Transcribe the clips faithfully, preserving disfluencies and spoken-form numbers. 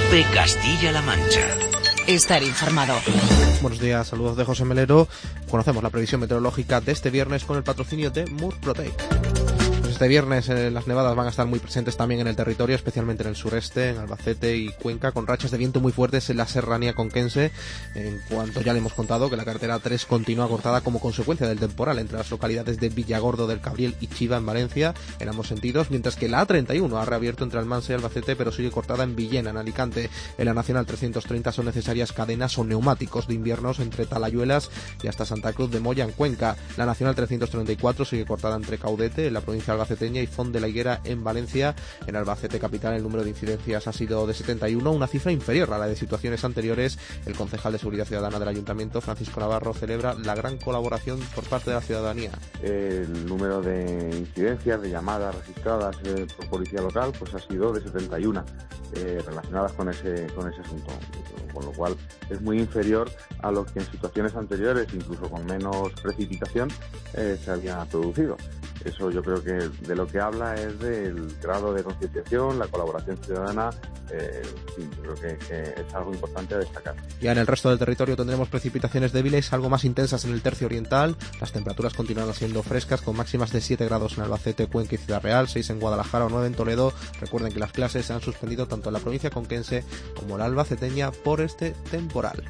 COPE Castilla-La Mancha. Estar informado. Buenos días, saludos de José Melero. Conocemos la previsión meteorológica de este viernes con el patrocinio de Murprotec. Este viernes eh, las nevadas van a estar muy presentes también en el territorio, especialmente en el sureste, en Albacete y Cuenca, con rachas de viento muy fuertes en la serranía conquense, en cuanto ya le hemos contado que la carretera tres continúa cortada como consecuencia del temporal entre las localidades de Villagordo del Cabriel y Chiva en Valencia, en ambos sentidos, mientras que la A treinta y uno ha reabierto entre Almansa y Albacete, pero sigue cortada en Villena, en Alicante. En la Nacional trescientos treinta son necesarias cadenas o neumáticos de inviernos entre Talayuelas y hasta Santa Cruz de Moya en Cuenca. La Nacional trescientos treinta y cuatro sigue cortada entre Caudete, en la provincia albaceteña, y Font de la Higuera en Valencia. En Albacete capital el número de incidencias ha sido de setenta y uno, una cifra inferior a la de situaciones anteriores. El concejal de Seguridad Ciudadana del Ayuntamiento, Francisco Navarro, celebra la gran colaboración por parte de la ciudadanía. El número de incidencias, de llamadas registradas eh, por policía local, pues ha sido de setenta y uno eh, relacionadas con ese, con ese asunto, con lo cual es muy inferior a lo que en situaciones anteriores, incluso con menos precipitación, eh, se había producido. Eso yo creo que de lo que habla es del grado de concienciación, la colaboración ciudadana, eh, sí, creo que, que es algo importante a destacar. Ya en el resto del territorio tendremos precipitaciones débiles, algo más intensas en el tercio oriental. Las temperaturas continuarán siendo frescas, con máximas de siete grados en Albacete, Cuenca y Ciudad Real, seis en Guadalajara o nueve en Toledo. Recuerden que las clases se han suspendido tanto en la provincia conquense como la albaceteña por este temporal.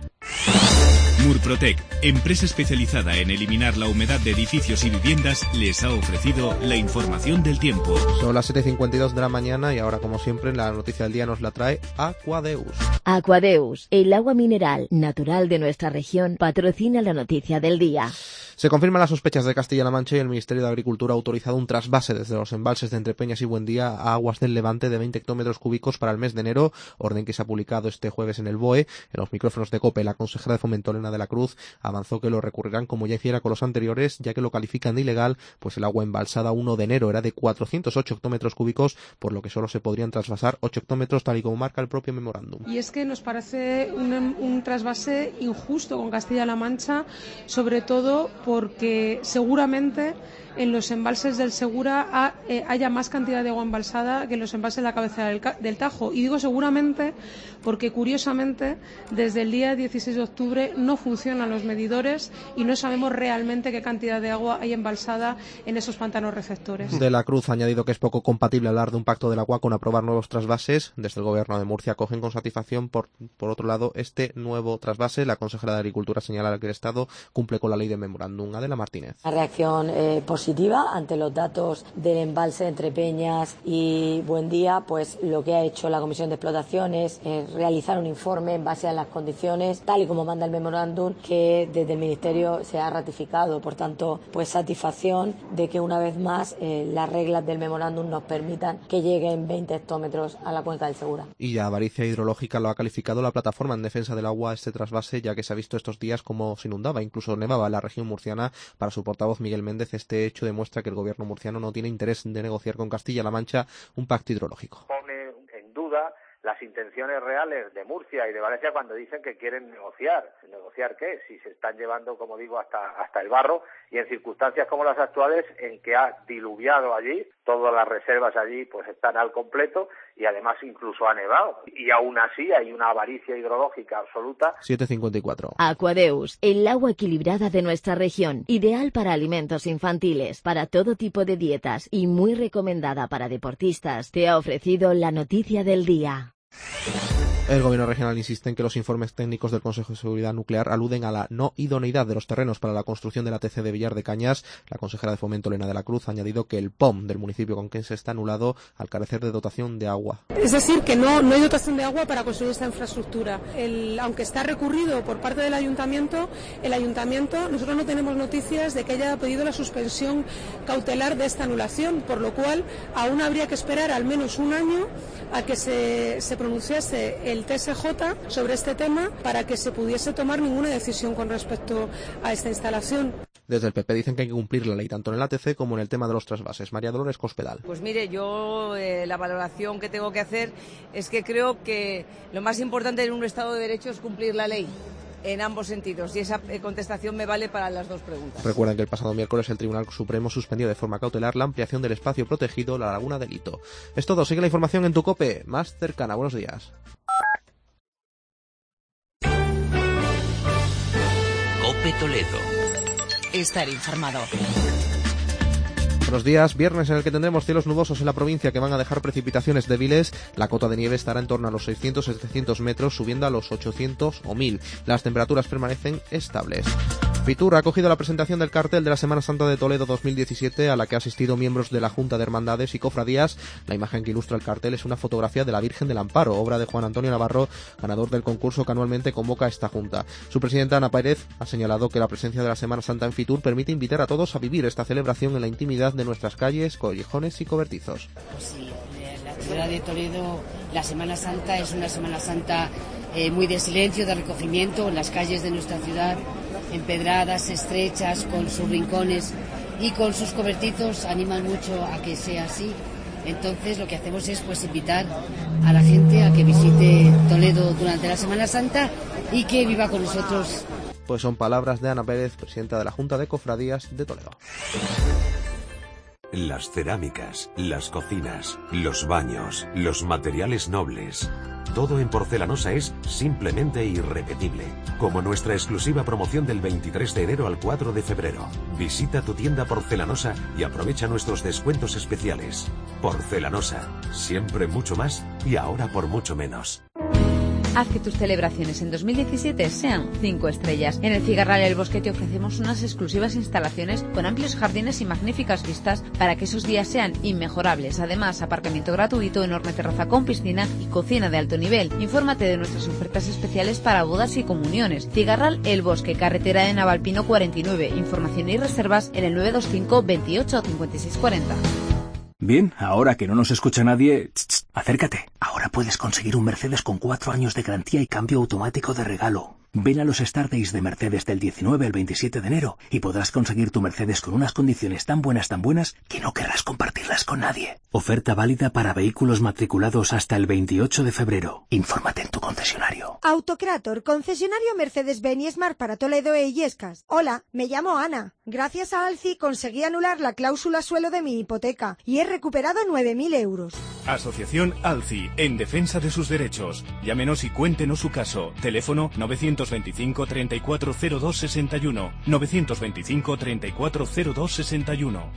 Murprotec, empresa especializada en eliminar la humedad de edificios y viviendas, les ha ofrecido la información del tiempo. Son las siete y cincuenta y dos de la mañana y ahora, como siempre, la noticia del día nos la trae Aquadeus. Aquadeus, el agua mineral natural de nuestra región, patrocina la noticia del día. Se confirman las sospechas de Castilla-La Mancha y el Ministerio de Agricultura ha autorizado un trasvase desde los embalses de Entrepeñas y Buendía a aguas del Levante de veinte hectómetros cúbicos para el mes de enero, orden que se ha publicado este jueves en el B O E. En los micrófonos de COPE, la consejera de Fomento, Elena de la Cruz, avanzó que lo recurrirán como ya hiciera con los anteriores, ya que lo califican de ilegal, pues el agua embalsada uno de enero era de cuatrocientos ocho hectómetros cúbicos, por lo que solo se podrían trasvasar ocho hectómetros, tal y como marca el propio memorándum. Y es que nos parece un, un trasvase injusto con Castilla-La Mancha, sobre todo porque seguramente en los embalses del Segura ha, eh, haya más cantidad de agua embalsada que en los embalses de la cabecera del, del Tajo. Y digo seguramente porque, curiosamente, desde el día dieciséis de octubre no funcionan los medidores y no sabemos realmente qué cantidad de agua hay embalsada en esos pantanos receptores. De la Cruz ha añadido que es poco compatible hablar de un pacto del agua con aprobar nuevos trasvases. Desde el Gobierno de Murcia acogen con satisfacción, por, por otro lado, este nuevo trasvase. La consejera de Agricultura señala que el Estado cumple con la ley de memorándum. Adela Martínez. La reacción eh, positiva ante los datos del embalse entre Peñas y Buendía, pues lo que ha hecho la Comisión de Explotación es eh, realizar un informe en base a las condiciones, tal y como manda el memorándum, que desde el Ministerio se ha ratificado. Por tanto, pues satisfacción de que una vez más eh, las reglas del memorándum nos permitan que lleguen veinte hectómetros a la cuenca del Segura. Y ya Avaricia Hidrológica lo ha calificado la plataforma en defensa del agua este trasvase, ya que se ha visto estos días cómo se inundaba, incluso nevaba en la región murciana. Para su portavoz Miguel Méndez, este hecho demuestra que el gobierno murciano no tiene interés de negociar con Castilla-La Mancha un pacto hidrológico. Pone en duda las intenciones reales de Murcia y de Valencia cuando dicen que quieren negociar. ¿Negociar qué? Si se están llevando, como digo, hasta, hasta el barro, y en circunstancias como las actuales, en que ha diluviado allí, todas las reservas allí pues están al completo, y además incluso ha nevado. Y aún así hay una avaricia hidrológica absoluta. siete cincuenta y cuatro. Aquadeus, el agua equilibrada de nuestra región, ideal para alimentos infantiles, para todo tipo de dietas y muy recomendada para deportistas, te ha ofrecido la noticia del día. El Gobierno regional insiste en que los informes técnicos del Consejo de Seguridad Nuclear aluden a la no idoneidad de los terrenos para la construcción de la T C de Villar de Cañas. La consejera de Fomento, Elena de la Cruz, ha añadido que el P O M del municipio conquense está anulado al carecer de dotación de agua. Es decir, que no, no hay dotación de agua para construir esta infraestructura. El, aunque está recurrido por parte del Ayuntamiento, el Ayuntamiento, nosotros no tenemos noticias de que haya pedido la suspensión cautelar de esta anulación, por lo cual aún habría que esperar al menos un año a que se, se pronunciase el T S J sobre este tema para que se pudiese tomar ninguna decisión con respecto a esta instalación. Desde el P P dicen que hay que cumplir la ley tanto en el A T C como en el tema de los trasvases. María Dolores Cospedal. Pues mire, yo eh, la valoración que tengo que hacer es que creo que lo más importante en un Estado de Derecho es cumplir la ley en ambos sentidos, y esa contestación me vale para las dos preguntas. Recuerden que el pasado miércoles el Tribunal Supremo suspendió de forma cautelar la ampliación del espacio protegido La Laguna del Hito. Es todo, sigue la información en tu COPE más cercana. Buenos días. Cope Toledo. Estar informado. Buenos días, viernes en el que tendremos cielos nubosos en la provincia que van a dejar precipitaciones débiles. La cota de nieve estará en torno a los seiscientos a setecientos metros, subiendo a los ochocientos o mil. Las temperaturas permanecen estables. Fitur ha acogido la presentación del cartel de la Semana Santa de Toledo dos mil diecisiete, a la que han asistido miembros de la Junta de Hermandades y Cofradías. La imagen que ilustra el cartel es una fotografía de la Virgen del Amparo, obra de Juan Antonio Navarro, ganador del concurso que anualmente convoca esta Junta. Su presidenta, Ana Pérez, ha señalado que la presencia de la Semana Santa en Fitur permite invitar a todos a vivir esta celebración en la intimidad de nuestras calles, callejones y cobertizos. Pues sí, en la ciudad de Toledo la Semana Santa es una Semana Santa eh, muy de silencio, de recogimiento en las calles de nuestra ciudad, empedradas, estrechas, con sus rincones y con sus cobertizos, animan mucho a que sea así. Entonces lo que hacemos es pues invitar a la gente a que visite Toledo durante la Semana Santa y que viva con nosotros. Pues son palabras de Ana Pérez, presidenta de la Junta de Cofradías de Toledo. Las cerámicas, las cocinas, los baños, los materiales nobles. Todo en Porcelanosa es simplemente irrepetible. Como nuestra exclusiva promoción del veintitrés de enero al cuatro de febrero. Visita tu tienda Porcelanosa y aprovecha nuestros descuentos especiales. Porcelanosa, siempre mucho más y ahora por mucho menos. Haz que tus celebraciones en dos mil diecisiete sean cinco estrellas. En el Cigarral El Bosque te ofrecemos unas exclusivas instalaciones con amplios jardines y magníficas vistas para que esos días sean inmejorables. Además, aparcamiento gratuito, enorme terraza con piscina y cocina de alto nivel. Infórmate de nuestras ofertas especiales para bodas y comuniones. Cigarral El Bosque, carretera de Navalpino cuarenta y nueve. Información y reservas en el nueve dos cinco veintiocho cincuenta y seis cuarenta. Bien, ahora que no nos escucha nadie, ch, ch, acércate. Ahora puedes conseguir un Mercedes con cuatro años de garantía y cambio automático de regalo. Ven a los Start Days de Mercedes del diecinueve al veintisiete de enero y podrás conseguir tu Mercedes con unas condiciones tan buenas, tan buenas, que no querrás compartirlas con nadie. Oferta válida para vehículos matriculados hasta el veintiocho de febrero. Infórmate en tu concesionario. Autocrator, concesionario Mercedes-Benz y Smart para Toledo e Illescas. Hola, me llamo Ana. Gracias a Alci conseguí anular la cláusula suelo de mi hipoteca y he recuperado nueve mil euros. Asociación Alci, en defensa de sus derechos. Llámenos y cuéntenos su caso. Teléfono novecientos veinticinco treinta y cuatro cero dos sesenta y uno. novecientos veinticinco treinta y cuatro cero dos sesenta y uno.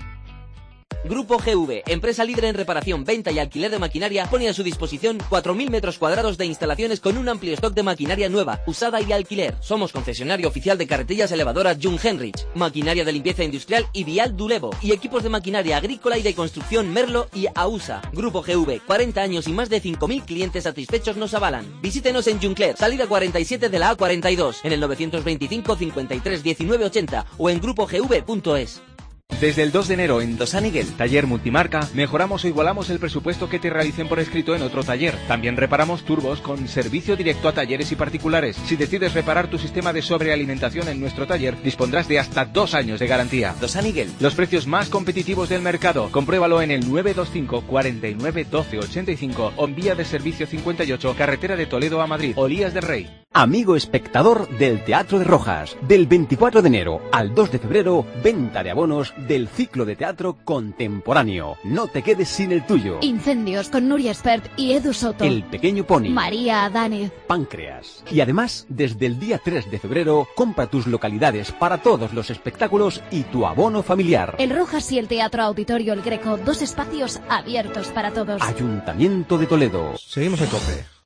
Grupo G V, empresa líder en reparación, venta y alquiler de maquinaria, pone a su disposición cuatro mil metros cuadrados de instalaciones con un amplio stock de maquinaria nueva, usada y alquiler. Somos concesionario oficial de carretillas elevadoras Jung Henrich, maquinaria de limpieza industrial y Vial Dulevo, y equipos de maquinaria agrícola y de construcción Merlo y AUSA. Grupo G V, cuarenta años y más de cinco mil clientes satisfechos nos avalan. Visítenos en Juncler, salida cuarenta y siete de la A cuarenta y dos, en el novecientos veinticinco cincuenta y tres diecinueve ochenta o en grupo g v punto es. Desde el dos de enero en Dos Aniguel, taller multimarca, mejoramos o igualamos el presupuesto que te realicen por escrito en otro taller. También reparamos turbos con servicio directo a talleres y particulares. Si decides reparar tu sistema de sobrealimentación en nuestro taller, dispondrás de hasta dos años de garantía. Dos Aniguel. Los precios más competitivos del mercado. Compruébalo en el nueve dos cinco cuarenta y nueve doce ochenta y cinco o en vía de servicio cincuenta y ocho, carretera de Toledo a Madrid, Olías del Rey. Amigo espectador del Teatro de Rojas, del veinticuatro de enero al dos de febrero, venta de abonos del ciclo de teatro contemporáneo. No te quedes sin el tuyo. Incendios con Nuria Espert y Edu Soto. El Pequeño Pony. María Adánez. Páncreas. Y además, desde el día tres de febrero, compra tus localidades para todos los espectáculos y tu abono familiar. El Rojas y el Teatro Auditorio El Greco, dos espacios abiertos para todos. Ayuntamiento de Toledo. Seguimos en COPE.